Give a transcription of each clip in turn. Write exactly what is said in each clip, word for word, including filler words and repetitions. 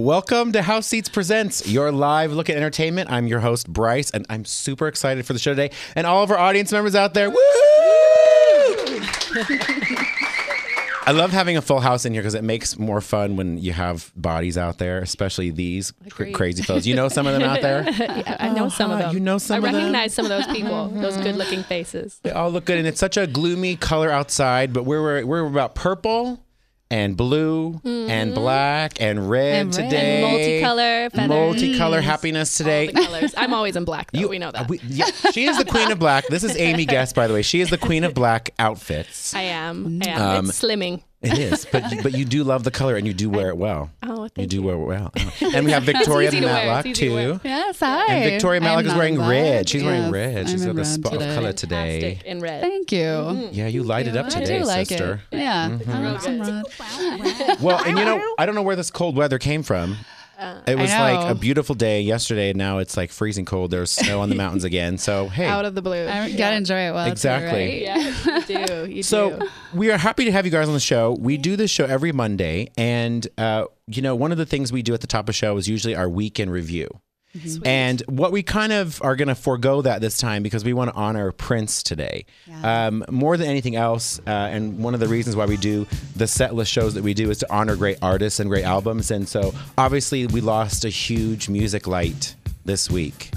Welcome to House Seats Presents, your live look at entertainment. I'm your host, Bryce, and I'm super excited for the show today. And all of our audience members out there, woo! I love having a full house in here because it makes more fun when you have bodies out there, especially these cr- crazy fellas. You know some of them out there? Yeah, I know oh, some of them. You know some I of them? I recognize some of those people, those good-looking faces. They all look good, and it's such a gloomy color outside, but we're, we're, we're about purple and blue mm-hmm. and black and red and red. today. And multicolor feathers. Multicolor happiness today. All the colors. I'm always in black, though. You, we know that. We, yeah, she is the queen of black. This is Amy Guest, by the way. She is the queen of black outfits. I am. I am. Um, it's slimming. It is, but but you do love the color and you do wear it well. Oh, thank you. do you. wear it well. Oh. And we have Victoria to Matlock, to too. Yes, hi. And Victoria Matlock is wearing red. She's yes, wearing red. She's I'm got the in spot red of today. color today. Fantastic in red. Thank you. Mm-hmm. Yeah, you light it up I today, do like sister. it. Yeah, Mm-hmm. I like some red. Well, and you know, I don't know where this cold weather came from. Uh, It was I like know. a beautiful day yesterday, and now it's like freezing cold. There's snow on the mountains again. So, hey. Out of the blue. I yeah. gotta enjoy it well. Exactly. Too, right? Yeah, you do. You So do. we are happy to have you guys on the show. We do this show every Monday, and uh, you know, one of the things we do at the top of the show is usually our weekend review. Sweet. And what we kind of are going to forego that this time because we want to honor Prince today. Yeah. Um, more than anything else, uh, and one of the reasons why we do the set list shows that we do is to honor great artists and great albums. And so obviously we lost a huge music light this week.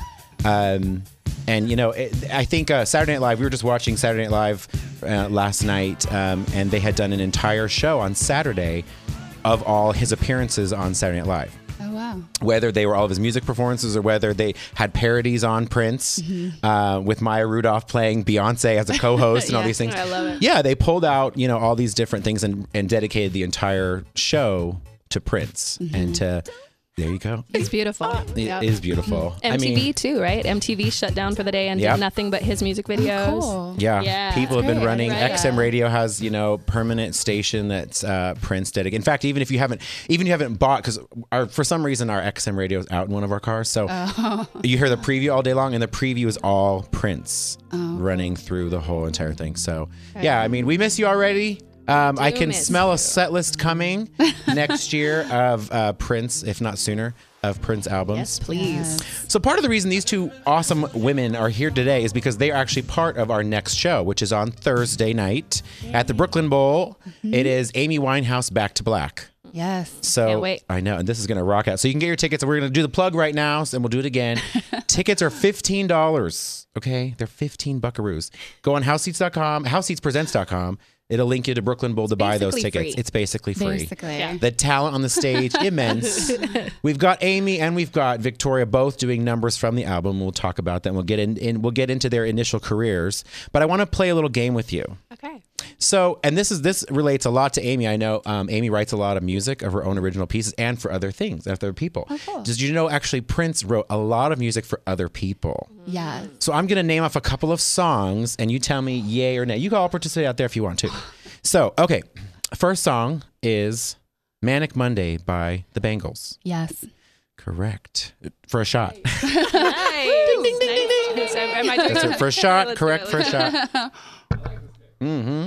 Um, and, you know, it, I think uh, Saturday Night Live, we were just watching Saturday Night Live uh, last night, um, and they had done an entire show on Saturday of all his appearances on Saturday Night Live. Oh wow. Whether they were all of his music performances or whether they had parodies on Prince, Mm-hmm. uh, with Maya Rudolph playing Beyonce as a co-host and all Yeah. these things. I love it. Yeah, they pulled out, you know, all these different things and, and dedicated the entire show to Prince Mm-hmm. and to. There you go. It's beautiful. It Yep. is beautiful. M T V I mean, too, right? M T V shut down for the day and Yep. did nothing but his music videos. Oh, cool. yeah, Yeah. people have been Great. running. Right. X M Radio has, you know, permanent station that's uh, Prince dedicated. In fact, even if you haven't, even if you haven't bought, because our for some reason our X M Radio is out in one of our cars, so Oh. you hear the preview all day long, and the preview is all Prince running through the whole entire thing. So yeah, I mean, we miss you already. Um, I do can miss smell you. a set list coming next year of uh, Prince, if not sooner, of Prince albums. Yes, please. Yes. So part of the reason these two awesome women are here today is because they are actually part of our next show, which is on Thursday night at the Brooklyn Bowl. Mm-hmm. It is Amy Winehouse Back to Black. Yes. So Can't wait. I know, and this is going to rock out. So you can get your tickets. We're going to do the plug right now, and we'll do it again. Tickets are fifteen dollars. Okay, they're fifteen buckaroos. Go on house seats dot com, house seats presents dot com. It'll link you to Brooklyn Bowl to buy those basically tickets. free. It's basically free. Basically. Yeah. The talent on the stage, immense. We've got Amy and we've got Victoria both doing numbers from the album. We'll talk about that. We'll get in, in we'll get into their initial careers. But I want to play a little game with you. Okay. So, and this is this relates a lot to Amy. I know um, Amy writes a lot of music of her own original pieces and for other things, other people. Oh, cool. Did you know actually Prince wrote a lot of music for other people? Yes. So I'm going to name off a couple of songs and you tell me yay or nay. You can all participate out there if you want to. So, okay. First song is Manic Monday by the Bangles. Yes. Correct. For a shot. Nice. ding, ding, ding, ding, ding. Am I doing That's it? it. First shot. Let's do Correct. it. First shot. Mm-hmm.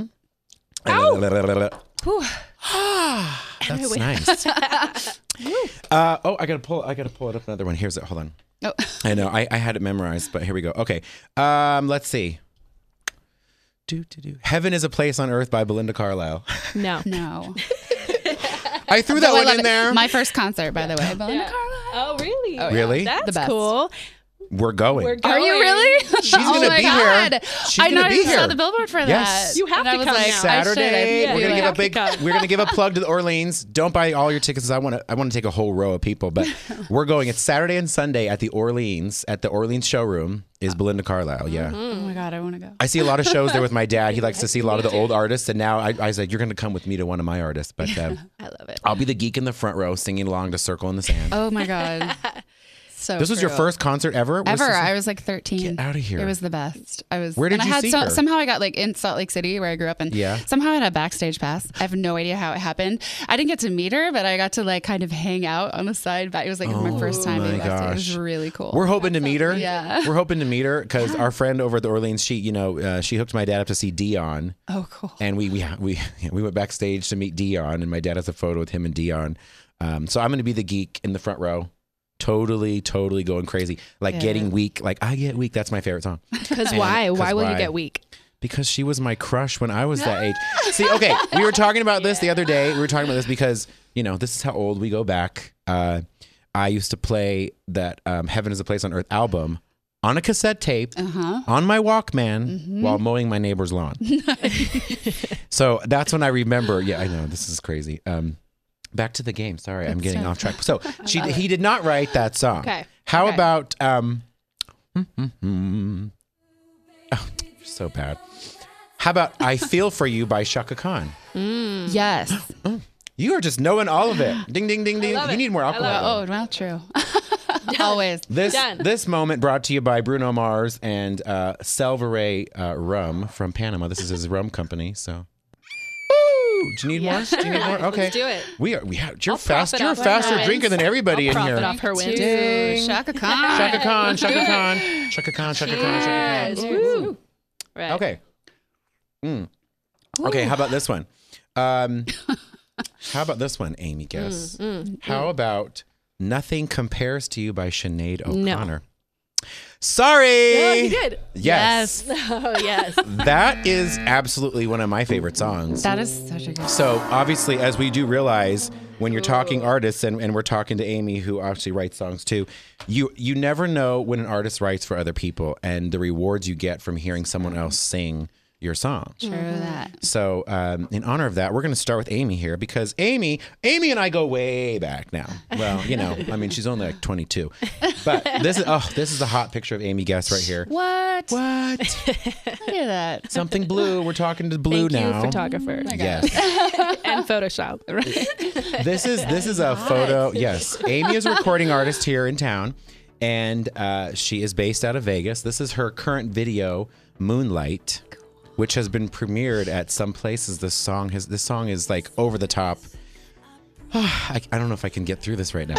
That's nice. uh, oh, I gotta pull. I gotta pull it up. Another one. Here's it. Hold on. Oh. I know. I, I had it memorized, but here we go. Okay. Um, let's see. Do, do, do. Heaven is a Place on Earth by Belinda Carlisle. No. No. I threw that Oh, I one love in it. there. My first concert, by the way. Belinda Yeah. Carlisle. Oh, really? Oh, yeah. Really? That's The best. cool. We're going. We're Are you going. really? She's gonna oh my be God. here. She's I gonna know be I here. saw the billboard for Yes. that. You have And I to was come like, now. I should. Saturday, I we're do. gonna give a have to big. come. We're gonna give a plug to the Orleans. Don't buy all your tickets. 'Cause I want to. I want to take a whole row of people, but we're going. It's Saturday and Sunday at the Orleans at the Orleans showroom. Is Belinda Carlisle? Yeah. Oh my God, I want to go. I see a lot of shows there with my dad. He likes to see a lot of the old artists, and now I, I said you're going to come with me to one of my artists. But uh, I love it. I'll be the geek in the front row singing along to "Circle in the Sand." Oh my God. So this was your true. first concert ever? Was Ever. this- I was like thirteen. Get outta here. It was the best. I was. Where did and you I had see so, her? Somehow I got like in Salt Lake City where I grew up, and Yeah. somehow I had a backstage pass. I have no idea how it happened. I didn't get to meet her, but I got to like kind of hang out on the side. But it was like my first time my being backstage. It was gosh. really cool. We're hoping to meet her. Yeah. We're hoping to meet her because our friend over at the Orleans, she, you know, uh, she hooked my dad up to see Dion. oh, cool. And we we we we went backstage to meet Dion, and my dad has a photo with him and Dion Um, so I'm going to be the geek in the front row. Totally, totally going crazy. Like Yeah. getting weak. Like I get weak. That's my favorite song. Because And- why? 'cause Why will why? you get weak? Because she was my crush when I was that age. See, okay, we were talking about this the other day. We were talking about this because, you know, this is how old we go back. Uh, I used to play that um, Heaven is a Place on Earth album on a cassette tape Uh-huh. on my Walkman Mm-hmm. while mowing my neighbor's lawn. So that's when I remember. Yeah, I know, this is crazy. Um, back to the game. Sorry, I'm getting off track. So she, he did not write that song. Okay. How Okay. about... Um, oh, so bad. How about I Feel For You by Shaka Khan? Yes. You are just knowing all of it. Ding, ding, ding, ding. love You it. need more I alcohol. Oh, well, true. Always. This Done. this moment brought to you by Bruno Mars and uh, Salvare uh, Rum from Panama. This is his rum company. So, Woo! Do you need more? Do you need more? Okay, Let's do it. We are. We have. You're I'll fast. profit You're a off her faster wins. drinker than everybody I'll in here. profit off her wins. Ding. Shaka Khan. Shaka Khan. Shaka Khan. Shaka Khan. Shaka Khan. Shaka Khan. Woo. Right. Okay. Mm. Okay. How about this one? Um, how about this one, Amy? Guess. Mm, How about Nothing Compares to You by Sinead O'Connor? Sorry. Oh, you did. Yes. Oh, yes. That is absolutely one of my favorite songs. That is such a good So obviously, as we do realize, when you're talking artists, and, and we're talking to Amy, who obviously writes songs too, you you never know when an artist writes for other people and the rewards you get from hearing someone else sing your song. True that. So um, in honor of that, we're going to start with Amy here because Amy, Amy and I go way back now. Well, you know, I mean, she's only like twenty-two, but this is oh, this is a hot picture of Amy Guest right here. What? What? Look at that. Something blue. We're talking to blue Thank now. you, photographer. Yes. And Photoshop. This is this is a photo. Yes, Amy is a recording artist here in town, and uh, she is based out of Vegas. This is her current video, Moonlight, which has been premiered at some places. This song has this song is like over the top. I, I don't know if I can get through this right now.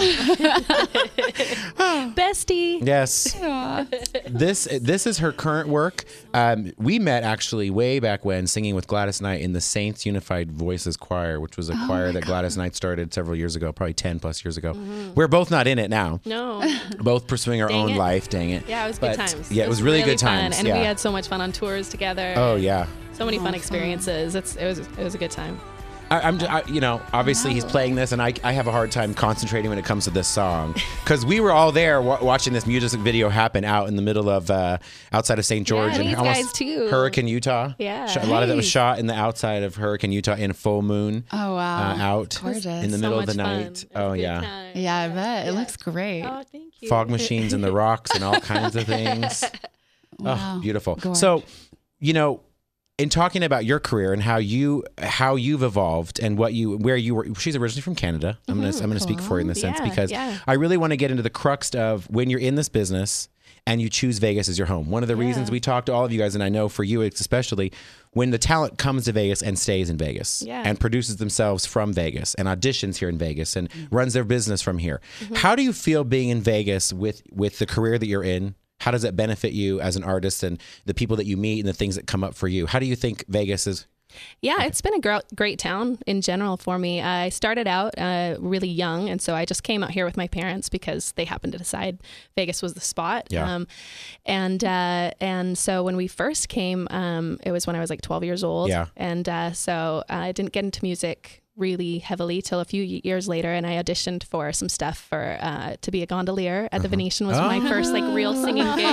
Bestie. Yes, this this is her current work. Um, we met actually way back when singing with Gladys Knight in the Saints Unified Voices Choir, which was a Oh choir that Gladys Knight started several years ago, probably ten plus years ago. We're both not in it now. No. Both pursuing our Dang own it. life. Dang it. Yeah, it was But, good times. Yeah, it was really, good fun, times. and yeah. we had so much fun on tours together. oh yeah. So many fun fun. experiences. It's it was it was a good time. I, I'm, I, you know, obviously he's playing this, and I, I have a hard time concentrating when it comes to this song because we were all there wa- watching this music video happen out in the middle of uh, outside of Saint George Yeah, and these almost guys too. Hurricane, Utah. Yeah. Sh- a lot of that was Nice. shot in the outside of Hurricane, Utah, in full moon. Oh, wow. Uh, out Gorgeous. in the So middle of the much fun. night. It was Oh a good yeah, time. Yeah, I bet. It looks great. Oh, thank you. fog machines in the rocks and all kinds of things. Wow. Oh, beautiful. Gorge. So, you know, in talking about your career and how you how you've evolved and what you where you were, she's originally from Canada. I'm gonna I'm gonna speak for her in this sense Yeah, because yeah. I really want to get into the crux of when you're in this business and you choose Vegas as your home. One of the reasons we talk to all of you guys, and I know for you especially, when the talent comes to Vegas and stays in Vegas Yeah. and produces themselves from Vegas and auditions here in Vegas and runs their business from here. How do you feel being in Vegas with with the career that you're in? How does it benefit you as an artist and the people that you meet and the things that come up for you? How do you think Vegas is? Yeah, it's been a gr- great town in general for me. I started out uh, really young, and so I just came out here with my parents because they happened to decide Vegas was the spot. Yeah. Um, and uh, and so when we first came, um, it was when I was like twelve years old. Yeah. And uh, so I didn't get into music really heavily till a few y- years later, and I auditioned for some stuff for uh, to be a gondolier at the Venetian. Was my first like real singing gig.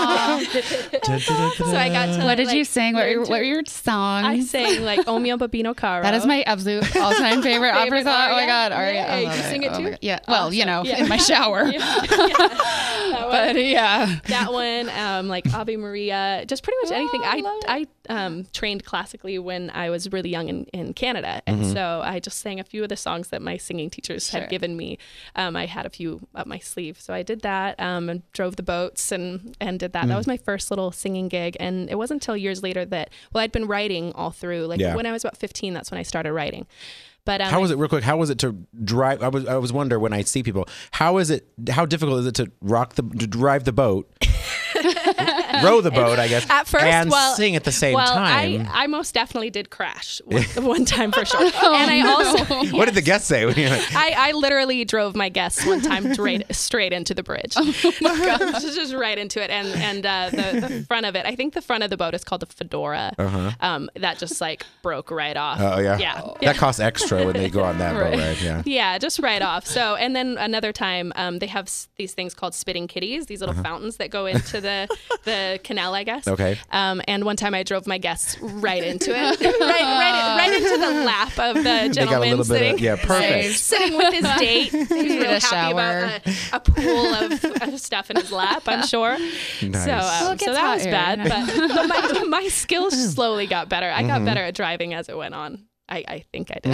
So I got to. What did like, you sing? What were, learn your- to- what were your songs? I sang like O Mio Babino Caro. That is my absolute all-time favorite opera Favorite song. Oh my aria? God, Aria! I Yeah, love you sing it Oh my too? God. Yeah. Well, you know, Yeah. in my shower. Yeah. That one. But yeah. That one, um, like Ave Maria, just pretty much anything. I I um, trained classically when I was really young in, in Canada, and so I just sang a few of the songs that my singing teachers Sure. had given me. Um, I had a few up my sleeve, so I did that um, and drove the boats and and did that. That was my first little singing gig, and it wasn't until years later that well, I'd been writing all through. Like Yeah. when I was about fifteen, that's when I started writing. But um, How was it, real quick? How was it to drive? I was I was wonder when I see people. How is it? How difficult is it to rock the to drive the boat? row the boat, I guess, At first, and well, sing at the same well, time. I, I most definitely did crash one, one time for sure. And I also, What did the guests say? When you're like, I, I literally drove my guests one time straight, straight into the bridge. Oh my God. just, just right into it. And and uh, the, the front of it, I think the front of the boat is called the Fedora. Uh-huh. Um, that just like broke right off. Oh yeah, Yeah. That yeah. costs extra when they go on that Right. boat ride. Yeah. Yeah, just right off. So, and then another time, um, they have s- these things called spitting kitties, these little Uh-huh. fountains that go into the the canal, I guess. Okay. Um, and one time I drove my guests right into it, right, right, right into the lap of the They got a gentleman little bit sitting, of yeah, perfect. sitting with his date. He was real a happy shower. about a, a pool of, of stuff in his lap, I'm sure. Nice. So, um, Well, it so gets that hot was here, bad, you know. but, but my, my skills slowly got better. I Mm-hmm. got better at driving as it went on. I, I think I did.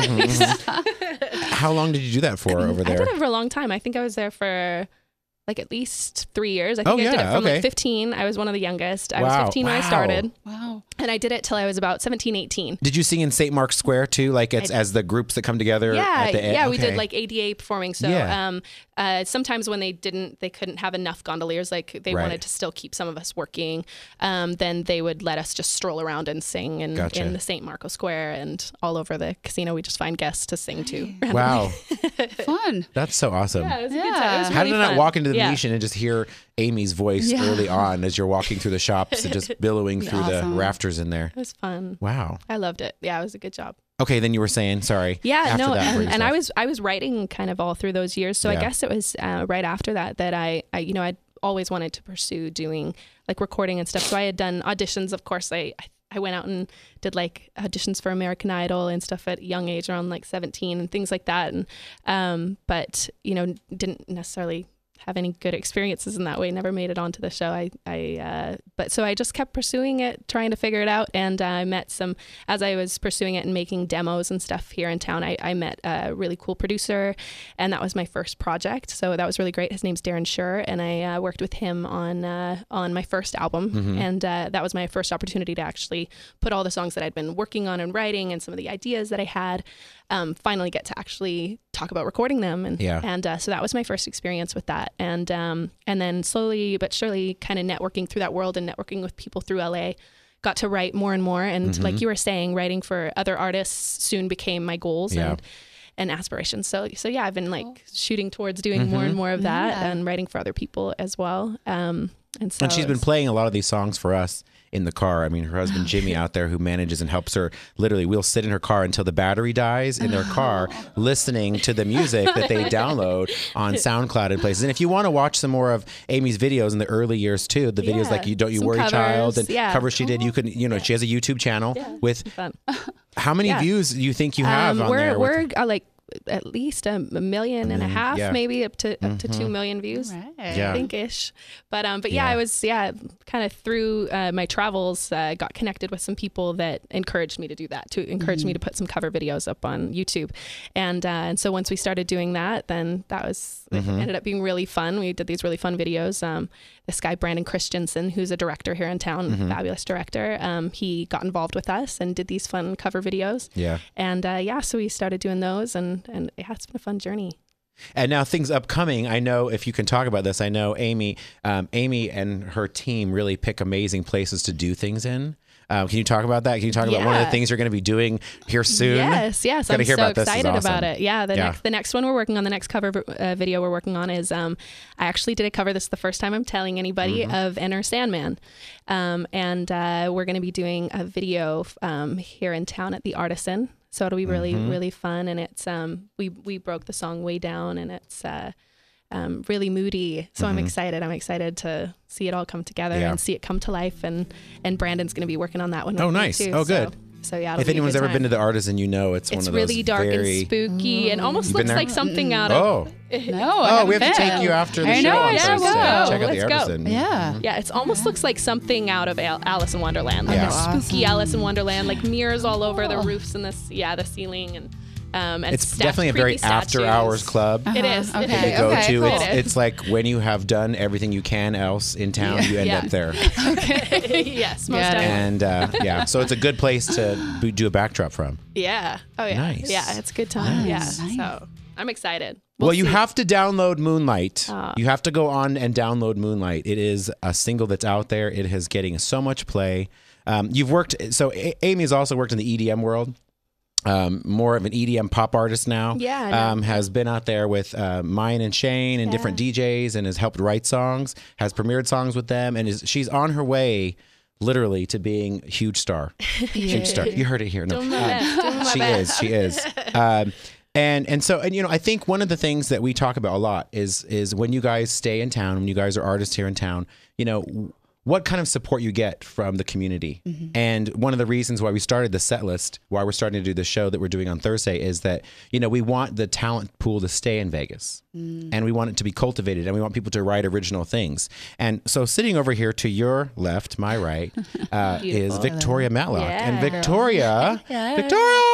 How long did you do that for over I there? did it for a long time. I think I was there for like at least three years. I think Oh, I did yeah, it from okay. like fifteen. I was one of the youngest. I Wow, was fifteen when I wow. started. Wow. And I did it till I was about seventeen, eighteen. Did you sing in Saint Mark's Square too? Like it's I- as the groups that come together Yeah, at the end? yeah, we Okay. did like A D A performing. So Yeah. um, uh, sometimes when they didn't, they couldn't have enough gondoliers, like they Right. wanted to still keep some of us working, um, then they would let us just stroll around and sing in, Gotcha. in the Saint Marco Square and all over the casino. We just find guests to sing to. Wow, Fun. that's so awesome. Yeah, it was a good Yeah. time. It was How really did I not fun. walk into the Yeah. Venetian and just hear Amy's voice Yeah. early on as you're walking through the shops and just billowing through Awesome. the rafters in there? It was fun. Wow. I loved it. Yeah, it was a good job. Okay, then you were saying, sorry. Yeah, after no, that, and, bring and I stuff. was I was writing kind of all through those years. So Yeah. I guess it was uh, right after that that I, I you know I'd always wanted to pursue doing like recording and stuff. So I had done auditions. Of course, I I went out and did like auditions for American Idol and stuff at a young age, around like seventeen and things like that. And um, but you know didn't necessarily have any good experiences in that way. Never made it onto the show. I, I, uh, but so I just kept pursuing it, trying to figure it out. And uh, I met some, as I was pursuing it and making demos and stuff here in town, I, I met a really cool producer, and that was my first project. So that was really great. His name's Darren Schur, and I uh, worked with him on, uh, on my first album. Mm-hmm. And uh, that was my first opportunity to actually put all the songs that I'd been working on and writing and some of the ideas that I had, um, finally get to actually talk about recording them. And, Yeah. and uh, so that was my first experience with that. And um, and then slowly but surely kind of networking through that world and networking with people through L A, got to write more and more. And Mm-hmm. like you were saying, writing for other artists soon became my goals Yeah. and and aspirations. So so yeah, I've been like shooting towards doing more and more of that Yeah. and writing for other people as well. Um, and so And she's been it's- playing a lot of these songs for us in the car. I mean, her husband Jimmy out there who manages and helps her. Literally, we'll sit in her car until the battery dies in their car, listening to the music that they download on SoundCloud and places. And if you want to watch some more of Amy's videos in the early years too, the videos Yeah, like "You Don't You some Worry, Child" covers, and yeah. covers she did, you could, you know, she has a YouTube channel Yeah. with fun. how many Yeah. views do you think you have Um, on we're there? with- we're uh, like at least a, a million and a half, yeah. maybe up to up to two million views. Right. Yeah. I think ish. But um, but yeah, Yeah. I was yeah, kind of through uh, my travels, uh, got connected with some people that encouraged me to do that, to encourage me to put some cover videos up on YouTube, and uh, and so once we started doing that, then that was it ended up being really fun. We did these really fun videos. Um, this guy Brandon Christensen, who's a director here in town, fabulous director. Um, he got involved with us and did these fun cover videos. Yeah. And uh, yeah, so we started doing those, and and yeah, it's been a fun journey. And now things upcoming. I know if you can talk about this. I know Amy, um, Amy and her team really pick amazing places to do things in. Um, can you talk about that? Can you talk about one of the Yeah. things you're going to be doing here soon? Yes, yes, Gotta I'm hear so about this. This is excited awesome. about it. Yeah, the Yeah. next the next one we're working on, the next cover uh, video we're working on is um, I actually did a cover. This is the first time I'm telling anybody Mm-hmm. of Enter Sandman, um, and uh, we're going to be doing a video um, here in town at the Artisan. So it'll be really Mm-hmm. really fun, and it's um, we we broke the song way down, and it's. Uh, Um, really moody, so I'm excited. I'm excited to see it all come together Mm-hmm. Yeah. and see it come to life. And and Brandon's going to be working on that one. Oh, with me, nice. too. Oh, So- good. So yeah, it'll If be a anyone's good ever time. been to the Artisan, you know it's, It's one of really those dark very. and spooky, and almost You've been looks there? like something out Oh, of. No. oh, we have haven't to been. take you after the I show. know, I on should Thursday. go. Check out Let's the go. Artisan. Yeah. Yeah, it's almost looks like something out of Al- Alice in Wonderland, like Yeah. a spooky Awesome. Alice in Wonderland, like mirrors all over the Cool. roofs and this, yeah, the ceiling, and um, and It's stat- definitely a very creepy statues. after hours club. It is. Uh-huh. It Okay. You go is. to cool. it's, It is. it's like when you have done everything you can else in town, you end Yeah. up there. yes, most Got it. definitely. And uh, yeah, so it's a good place to be, do a backdrop from. Yeah. Oh yeah. Nice. Yeah, it's a good time. Nice. Yeah. Nice. So I'm excited. Well, you see. have to download Moonlight. Ah. You have to go on and download Moonlight. It is a single that's out there. It is getting so much play. Um, you've worked, so A- Amy has also worked in the E D M world. Um, more of an E D M pop artist now. Yeah, I know. Um, has been out there with uh, Mine and Shane and Yeah. different D Js and has helped write songs, has premiered songs with them, and is she's on her way literally to being a huge star. Huge star. You heard it here. No. Doing my Um, best. Doing my she best. is. She is. Um, and and so and you know I think one of the things that we talk about a lot is is when you guys stay in town, when you guys are artists here in town, you know what kind of support you get from the community. Mm-hmm. And one of the reasons why we started the set list, why we're starting to do the show that we're doing on Thursday, is that you know we want the talent pool to stay in Vegas, Mm. and we want it to be cultivated, and we want people to write original things. And so sitting over here to your left, my right, uh, is Victoria Matlock, Yeah. and Victoria, Yes. Victoria.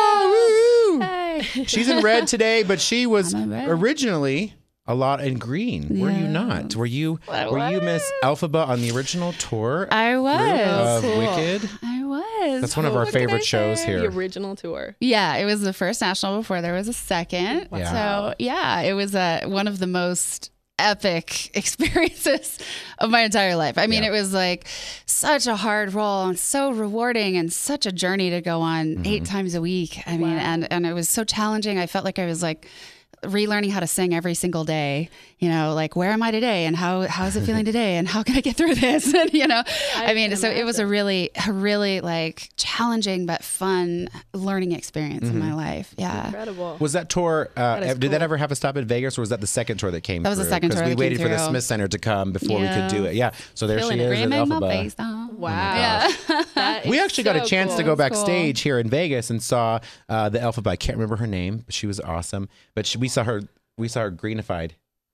woo! Hey. She's in red today, but she was I'm in red. originally a lot in green. Were you not? Were you I were you Miss Elphaba on the original tour I was. of Cool. Wicked? I was. That's one of our What can I favorite shows say? here. The original tour. Yeah, it was the first national before there was a second. Wow. So yeah, it was uh, one of the most epic experiences of my entire life. I mean, Yeah. it was like such a hard role and so rewarding and such a journey to go on Mm-hmm. eight times a week. I mean, Wow. and and it was so challenging. I felt like I was like relearning how to sing every single day, you know, like where am I today and how how is it feeling today and how can I get through this? And you know, I, I mean, can so it was a imagine. really a really like challenging but fun learning experience in my life. Yeah. Incredible. Was that tour? Uh, is did that cool. ever have a stop in Vegas, or was that the second tour that came? That was the through? second tour we that came waited for the through. Smith Center to come before we could do Yeah. it. Yeah, so there Feeling she it. is in Screaming my Elphaba. face off. Wow. Yeah. That We is actually got a so chance to cool. go That's cool. backstage here in Vegas and saw uh, the Elphaba. I can't remember her name, but she was awesome. But she, we saw her. We saw her greenified.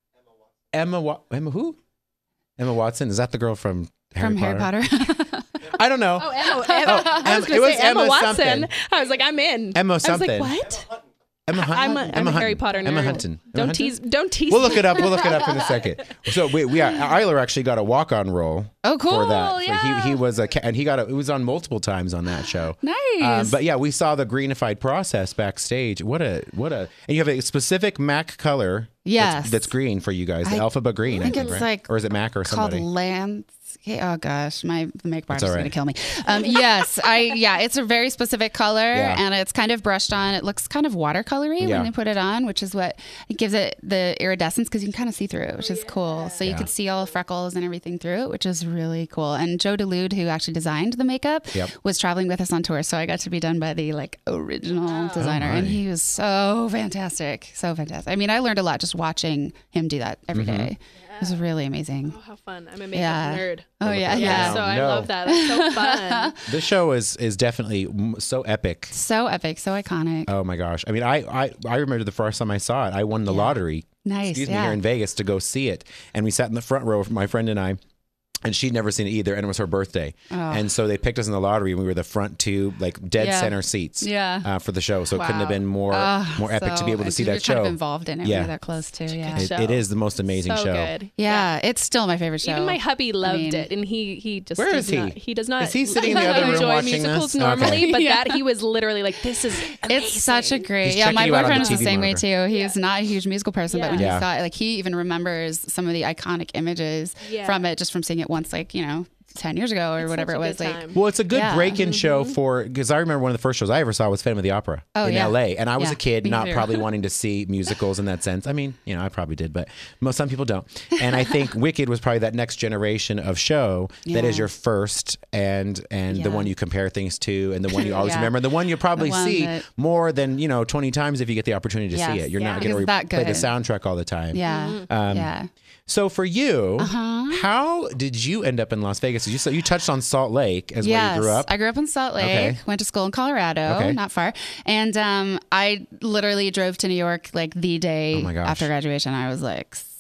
Emma. Wa- Emma who? Emma Watson. Is that the girl from Harry From Potter? Harry Potter. I don't know. Oh, Emma. Emma. I Em- was going it to was say Emma, Emma Watson. something. I was like, I'm in. Emma I was something. like, what? Emma Hunt. I'm a, I'm Emma a Harry Hunton. Potter nerd. Emma Hunton. Emma Don't Hunton? tease. Don't tease. We'll look it up. We'll look it up in a second. So we, we uh, Eiler actually got a walk on role. Oh, cool. For that, So Yeah. he he was a ca- and he got a, it was on multiple times on that show. Nice. Um, but yeah, we saw the greenified process backstage. What a what a and you have a specific MAC color. Yes. That's, that's green for you guys. The I Elphaba green. I think think, it's right? like or is it MAC or called somebody? landscape. Oh gosh, my the makeup artist all is right. gonna kill me. Um, yes, I yeah, it's a very specific color Yeah. and it's kind of brushed on. It looks kind of watercolory Yeah. when they put it on, which is what it gives it the iridescence because you can kind of see through it, which is cool. So you Yeah. could see all the freckles and everything through it, which is really cool. And Joe DeLude, who actually designed the makeup, Yep. was traveling with us on tour, so I got to be done by the like original designer, Oh, and my. he was so fantastic, so fantastic. I mean, I learned a lot just watching him do that every Mm-hmm. day. It was really amazing. Oh, how fun. I'm a makeup Yeah. nerd. Oh yeah, Yeah. yeah. So I No. love that. That's so fun. This show is is definitely m- so epic. So epic, so iconic. Oh my gosh! I mean, I I, I remember the first time I saw it. I won the lottery. Nice, Excuse me, yeah. here in Vegas to go see it, and we sat in the front row, my friend and I. And she'd never seen it either, and it was her birthday. Oh. And so they picked us in the lottery, and we were the front two, like dead Yeah. center seats, Yeah. uh, for the show. So it couldn't have been more Ah, more epic to so- be able to see you're that kind show. of involved in it. Yeah. We're that close too. Yeah. It, show. it is the most amazing so show. good. yeah, it's still my favorite show. Even my hubby loved mean- it, and he he just Where does is he? Not, he does not. Is he sitting in the does other not room enjoy watching musicals this? normally, Okay. but Yeah. that he was literally like, "This is amazing. It's such a great. He's Yeah, checking my you out on boyfriend the is the T V same way monitor. too. He's not a huge musical person, but when Yeah. he saw it, like he even remembers some of the iconic images Yeah. from it just from seeing it once, like you know, ten years ago or whatever it Such a was. good Like, time. Well, it's a good Yeah. break-in show for because I remember one of the first shows I ever saw was Phantom of the Opera Oh, in yeah. L A, and I was Yeah, a kid, me not too. probably wanting to see musicals in that sense. I mean, you know, I probably did, but most some people don't. And I think Wicked was probably that next generation of show that is Yeah. your first and and the Yeah. one you compare things to, and the one you always Yeah. remember, and the one you probably The one see that- more than you know twenty times if you get the opportunity to see Yes. it. You're Yeah. not going Because to that play the good. soundtrack all the time. yeah, Um, yeah. So for you, Uh-huh. how did you end up in Las Vegas? You so you touched on Salt Lake as where Yes, you grew up. I grew up in Salt Lake. Okay. Went to school in Colorado, Okay. not far. And um, I literally drove to New York like the day Oh my gosh. after graduation. I was like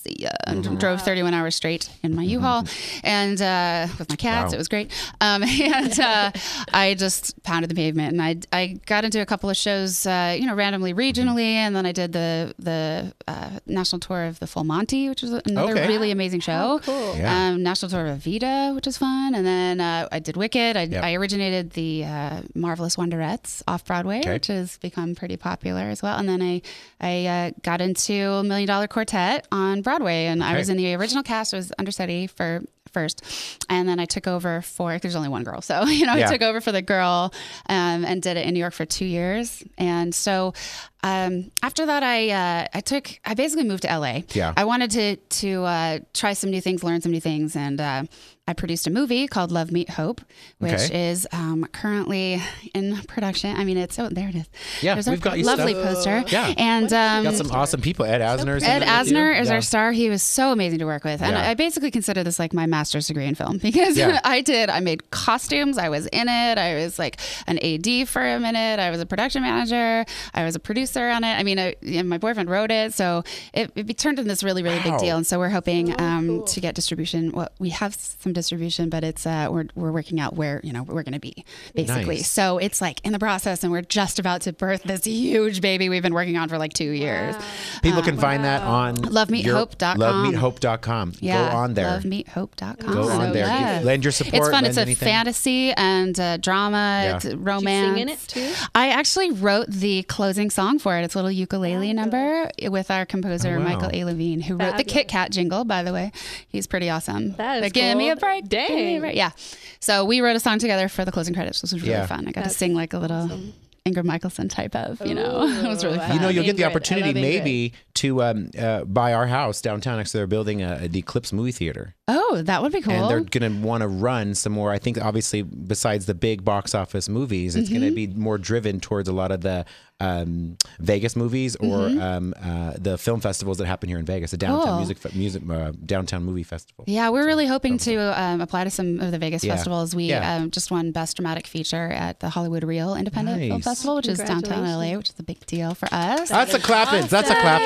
see ya, and drove thirty-one hours straight in my U-Haul and uh, with my cats. Wow. It was great. Um, and uh, I just pounded the pavement, and I I got into a couple of shows, uh, you know, randomly, regionally, and then I did the the uh, national tour of the Full Monty, which was another Okay. really amazing show. Oh, cool. Yeah. Um, national tour of Evita, which was fun, and then uh, I did Wicked. I, Yep. I originated the uh, Marvelous Wonderettes off Broadway, Okay. which has become pretty popular as well. And then I I uh, got into Million Dollar Quartet on Broadway, and I Okay. was in the original cast. I was understudy for first, and then I took over for. There's only one girl, so you know Yeah. I took over for the girl, um, and did it in New York for two years. And so um, after that, I uh, I took I basically moved to L A. Yeah. I wanted to to uh, try some new things, learn some new things, and uh, I produced a movie called Love Meet Hope, which Okay. is um, currently in production. I mean, it's oh there it is. Yeah, There's our we've got you lovely stuff. poster. Yeah. and um, Got some awesome people. Ed Asner. is in Ed it with you. Asner is Yeah. our star. He was so amazing to work with. And Yeah. I basically consider this like my master's degree in film because Yeah. I did, I made costumes. I was in it. I was like an A D for a minute. I was a production manager. I was a producer on it. I mean, I, and my boyfriend wrote it. So it, it turned into this really, really Wow. big deal. And so we're hoping Oh, um, cool. to get distribution. Well, we have some distribution, but it's, uh, we're, we're working out where, you know, we're going to be basically. Nice. So it's like in the process and we're just about to birth this huge baby we've been working on for like two years. People can find that on love meet hope dot com. love meet hope dot com. Yeah, Go on there. love meet hope dot com. Go on So, there. yeah. Give- lend your support. It's fun. lend It's a anything. fantasy and uh, drama. Yeah. It's Did you romance. Did you sing in it too? I actually wrote the closing song for it. It's a little ukulele number with our composer Oh, wow. Michael A. Levine, who wrote the Fabulous. Kit Kat jingle. By the way, he's pretty awesome. That is Like, give me cool. a break. give me a Dang. break. Yeah. So we wrote a song together for the closing credits. This was really Yeah. fun. I got That's to sing like a little awesome. Ingrid Michaelson type of, you know, Ooh, it was really I fun. You know, love you'll get the Ingrid. I opportunity love Ingrid. maybe to um, uh, buy our house downtown next to they're building a, the Eclipse movie theater. Oh, that would be cool. And they're going to want to run some more. I think obviously besides the big box office movies, it's Mm-hmm. going to be more driven towards a lot of the um, Vegas movies or Mm-hmm. um, uh, the film festivals that happen here in Vegas, the downtown Cool. music, fe- music uh, downtown movie festival. Yeah, we're really hoping to um, apply to some of the Vegas Yeah. festivals. We Yeah. um, just won Best Dramatic Feature at the Hollywood Reel Independent Film Nice. Festival, which is downtown L A, which is a big deal for us. That's a clapping. That's a clapping.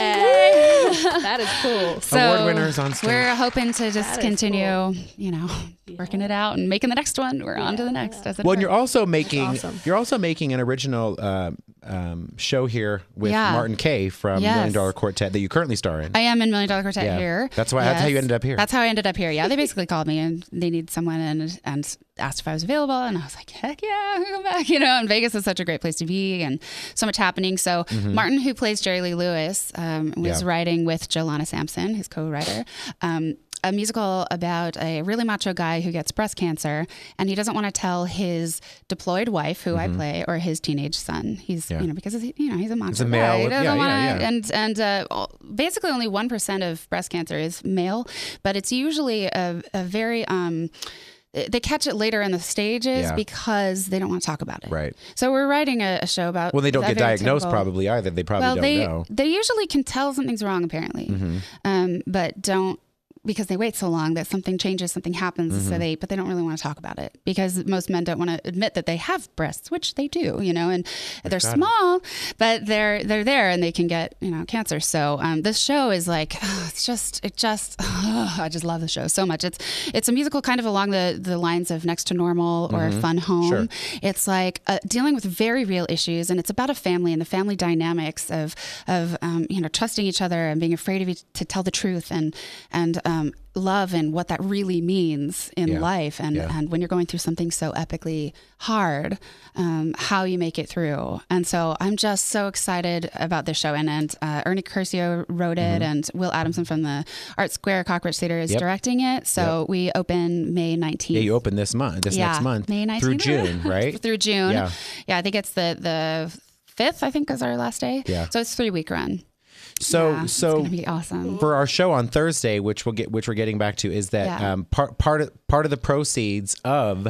Yeah. That is cool. So Award winners on stage. we're hoping to just That is continue, you know, working it out and making the next one. We're on to the next. As it Well, and were. you're also making awesome. you're also making an original uh, um, show here with Yeah. Martin Kaye from Yes. Million Dollar Quartet that you currently star in. I am in Million Dollar Quartet Yeah. here. That's why- that's how you ended up here. That's how I ended up here. Yeah, they basically called me and they need someone and and asked if I was available, and I was like, heck yeah, I'm gonna come back. You know, and Vegas is such a great place to be and so much happening. So Martin, who plays Jerry Lee Lewis, um, was Mm-hmm. Yeah. writing with Jolana Sampson, his co-writer. Um, a musical about a really macho guy who gets breast cancer, and he doesn't want to tell his deployed wife, who I play, or his teenage son. He's Mm-hmm. Yeah. you know because he's, you know he's a macho a male guy. He with- doesn't yeah, yeah, wanna- yeah. And and uh, all- basically only one percent of breast cancer is male, but it's usually a, a very um, they catch it later in the stages Yeah. because they don't want to talk about it. Right. So we're writing a, a show about. Well, they don't that get very diagnosed typical- probably either. They probably Well, don't they know. they usually can tell something's wrong apparently, Mm-hmm. um, but don't. Because they wait so long that something changes, something happens. Mm-hmm. So they, but they don't really want to talk about it because most men don't want to admit that they have breasts, which they do, you know, and they're got it. small, but they're they're there and they can get you know cancer. So um, this show is like it's just it just I just love the show so much. It's it's a musical kind of along the the lines of Next to Normal or Fun Home. Sure. It's like uh, dealing with very real issues, and it's about a family and the family dynamics of of um, you know trusting each other and being afraid of each, to tell the truth and and um, love and what that really means in Yeah. life, and Yeah. and when you're going through something so epically hard, um, how you make it through. And so I'm just so excited about this show. And and uh, Ernie Curcio wrote it, and Will Adamson from the Art Square Cockroach Theater is Mm-hmm. Yep. directing it. So we open May nineteenth. Yeah, you open this month, this Yeah, next month May through nineteenth. June, right? through June. Yeah. Yeah, I think it's the the fifth, I think is our last day. Yeah. So it's three week run. So, Yeah, so it's gonna be awesome. for our show on Thursday, which we'll get, which we're getting back to, is that Yeah. um, part part of part of the proceeds of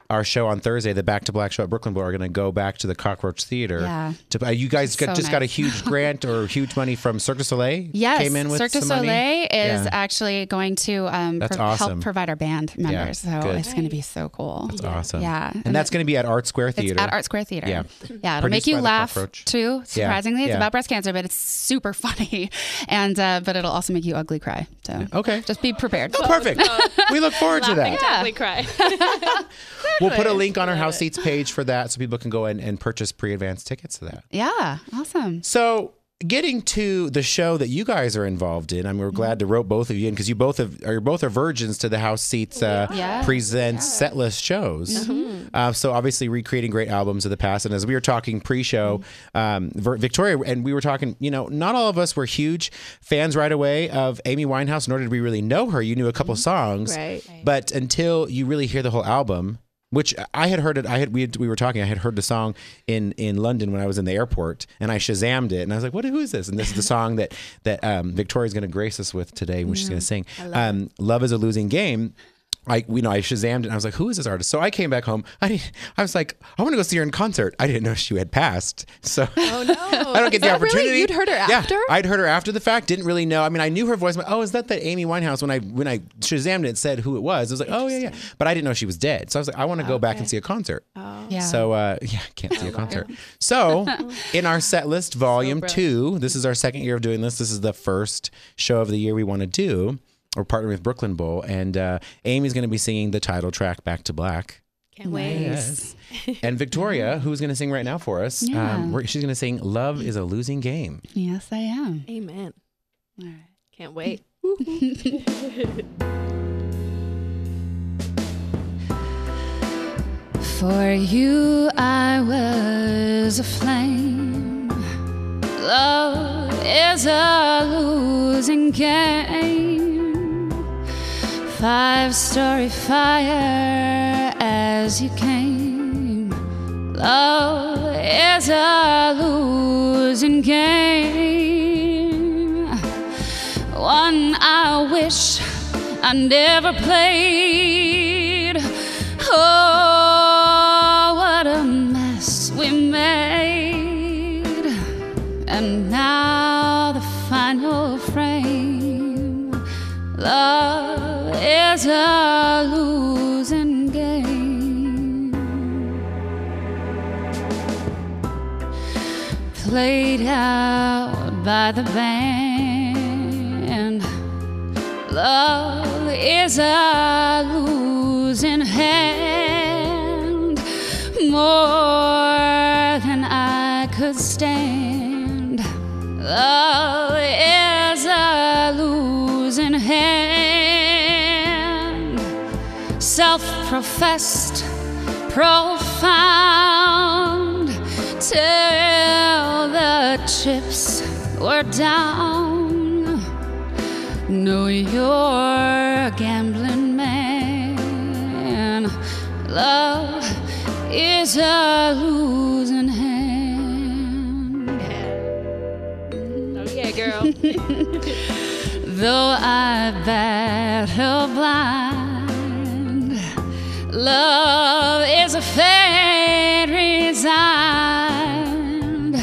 our show on Thursday, the Back to Black show at Brooklyn Bowl, are going to go back to the Cockroach Theater. Yeah. To, uh, you guys got, So just got a nice. huge grant or huge money from Cirque du Soleil? Yes, Came in with Cirque du some money? Soleil is Yeah. actually going to um, That's pro- awesome. help provide our band members. so good. it's going to be so cool. That's awesome. Yeah. And, And that's it- going to be at Art Square Theater. It's at Art Square Theater. Yeah. Yeah, it'll Produced make you by the laugh Cockroach. too. Surprisingly, it's yeah. about breast cancer, but it's super funny, and uh, but it'll also make you ugly cry. So Okay. just be prepared. Oh, perfect. We look forward to Laughing that. to ugly cry. We'll put a link on our House Seats page for that so people can go in and purchase pre-advanced tickets to that. Yeah, awesome. So getting to the show that you guys are involved in, I mean, we're glad to rope both of you in because you both have, are both are virgins to the House Seats uh, Yeah. presents set list shows. Uh, so obviously recreating great albums of the past. And as we were talking pre-show, um, Ver- Victoria, and we were talking, you know, not all of us were huge fans right away of Amy Winehouse, nor did we really know her. You knew a couple songs, Right. but until you really hear the whole album. Which I had heard it. I had we had, we were talking. I had heard the song in, in London when I was in the airport, and I Shazammed it, and I was like, "What? Who is this?" And this is the song that that um, Victoria's going to grace us with today, which she's going to sing. Um, "Love Is a Losing Game." I, you know, I Shazammed it and I was like, who is this artist? So I came back home. I didn't, I was like, I want to go see her in concert. I didn't know she had passed. So Oh no! I don't get the Is that really? opportunity. You'd heard her Yeah, after? I'd heard her after the fact. Didn't really know. I mean, I knew her voice. But, oh, is that that Amy Winehouse? When I when I Shazammed it, and said who it was. I was like, oh yeah, yeah. But I didn't know she was dead. So I was like, I want to go back and see a concert. Oh. Yeah. So uh, yeah, can't see a concert. So in our set list, volume brilliant. two, this is our second year of doing this. This is the first show of the year we want to do. We're partnering with Brooklyn Bowl, and uh, Amy's going to be singing the title track, Back to Black. Can't wait. Yes. And Victoria, who's going to sing right now for us, Yeah. um, we're- she's going to sing Love is a Losing Game. Yes, I am. Amen. All right. Can't wait. For you, I was a flame. Love is a losing game. Five-story fire as you came. Love is a losing game. One I wish I never played. Oh, what a mess we made. And now the final frame. Love is a losing game. Played out by the band. Love is a losing hand. More than I could stand. Love is a losing hand. Self-professed, profound, till the chips were down. Know you're a gambling man. Love is a losing hand. Oh yeah, girl. Though I battle blind, love is a fate resigned.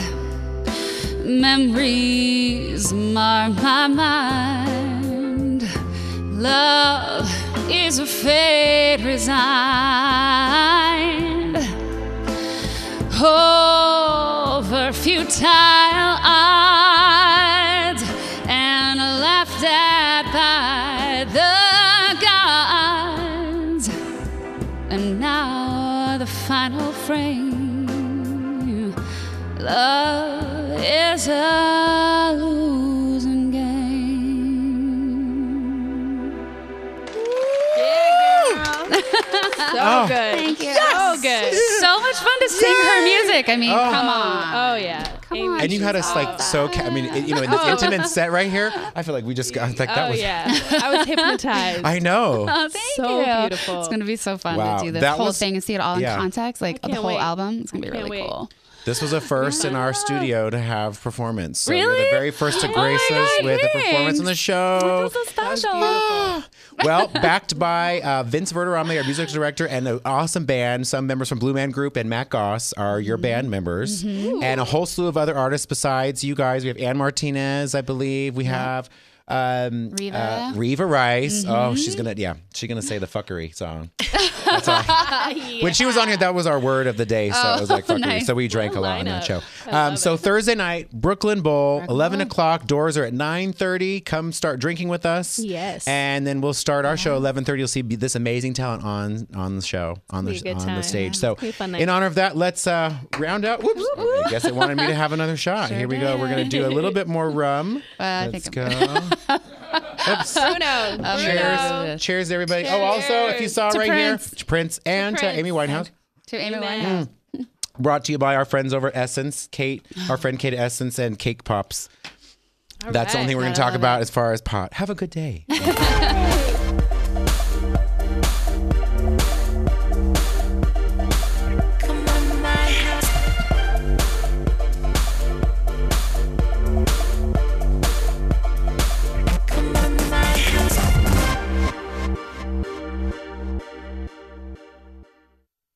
Memories mar my mind. Love is a fate resigned. Over futile odds and laughed at by the gods. And now the final frame. Love is a losing game. Yeah, girl. So Oh. good. Thank you. So good. So much fun to sing her music. I mean, Oh. come on. Oh yeah. Come Amy. on. And you had us like so, ca- I mean, it- you know, in this Oh. intimate set right here, I feel like we just got, like that Oh was, yeah. I was hypnotized. I know. Oh, thank So you. beautiful. It's going to be so fun Wow, to do this that whole was- thing and see it all yeah. in context, like I the can't whole wait. album. It's going to be I can't really wait. cool. This was a first in our studio to have performance. So you're Really? the very first to Oh my grace us God, with a thanks. performance on the show. so special. Ah, Well, backed by uh, Vince Verderame, our music director, and an awesome band. Some members from Blue Man Group and Matt Goss are your mm-hmm. band members. Mm-hmm. And a whole slew of other artists besides you guys. We have Ann Martinez, I believe. We yeah. have... Um, Reva. Uh, Reva Rice. Mm-hmm. Oh, she's gonna, yeah, she's gonna say the fuckery song. That's all. Yeah. When she was on here, that was our word of the day. So oh, it was like fuckery. Nice. So we drank a lot on that show. Um, so it. Thursday night, Brooklyn Bowl, Brooklyn. eleven o'clock. Doors are at nine thirty. Come start drinking with us. Yes. And then we'll start our yeah. show eleven thirty. You'll see this amazing talent on on the show on the on time. the stage. Yeah. So in honor of that, let's uh, round out. Whoops. I guess it wanted me to have another shot. Sure here we go. We're gonna do a little bit more rum. Uh, let's go. Oops. Bruno. Um, cheers. Cheers, everybody. Cheers. Oh, also, if you saw to right Prince. here, Prince and to, Prince. to Amy Winehouse. To Amy Amen. Winehouse. Mm. Brought to you by our friends over at Essence, Kate, our friend Kate at Essence, and Cake Pops. All That's right. the only thing we're going to talk about as far as pot. Have a good day.